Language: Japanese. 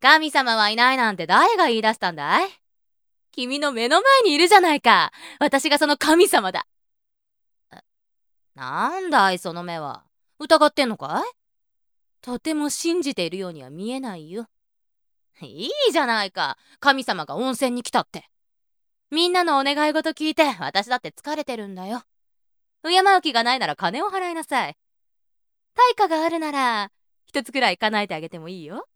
神様はいないなんて誰が言い出したんだい？君の目の前にいるじゃないか。私がその神様だ。なんだいその目は。疑ってんのかい？とても信じているようには見えないよ。いいじゃないか。神様が温泉に来たって。みんなのお願い事聞いて私だって疲れてるんだよ。敬う気がないなら金を払いなさい。対価があるなら一つくらい叶えてあげてもいいよ。